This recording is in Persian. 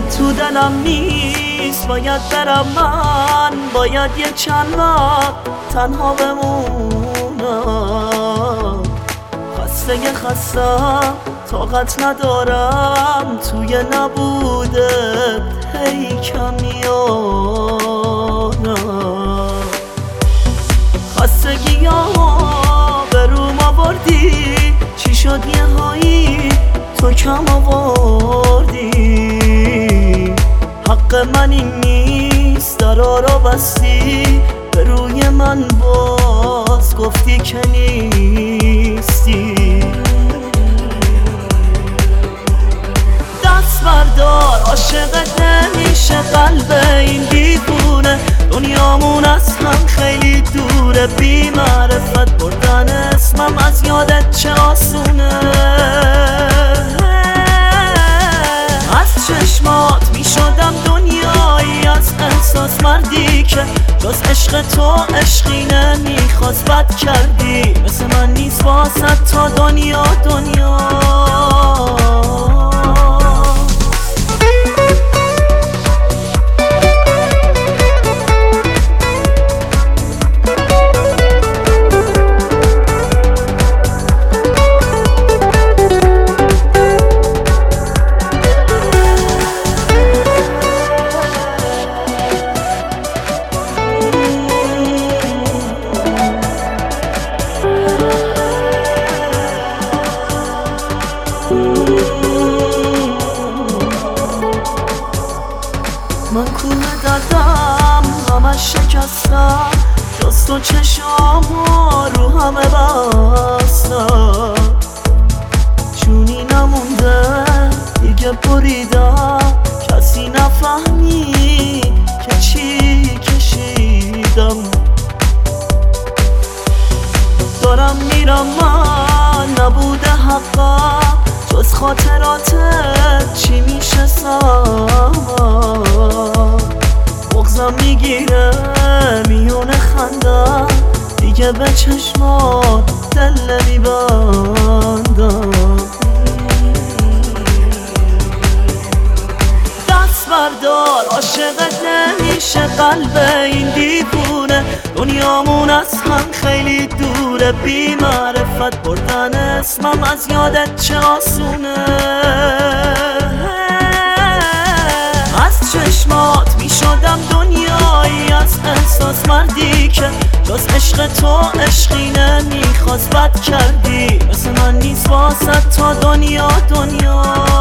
تو دلم نیست، باید برم من، باید یه چند وقت تنها بمونم. خستم طاقت ندارم توی نبوده هی کمیانم. خستگی ها به روم آوردی، چی شد یه هایی تو کم آوردی. حق من این نیست، درا رو بستی به روی من، باز گفتی که نیستی. دست بردار عاشقت نمیشه قلب این دیوونه، دنیامون از هم خیلی دوره. بی معرفت بردن اسمم از یادت چه آسونه. از چشمات می شدم دنیایی از احساس، مردی که جز عشق تو عشقی نمیخواست. بد کردی مثل من نیست واسد تا دنیا دنیا. من کوه دردم همش شکستم، جز تو چشامو رو همه بستم. جونی نمونده دیگه بریدم، کسی نفهمی که چی کشیدم. دارم میرم من، نبوده حقم جز خاطراتت چی میشه سامم. بغضم میگیره میونه خندم، دیگه به چشمات دل نمیبندم. دست بردار عاشقت نمیشه قلب این دیوونه، دنیامون از هم خیلی دوره. بی معرفت بردن اسمم از یادت چه آسونه. از چشمات می شدم دنیایی از احساس، مردی که جز عشق تو عشقی نمیخواست. بد کردی مثل من نیست واسد تا دنیا دنیا.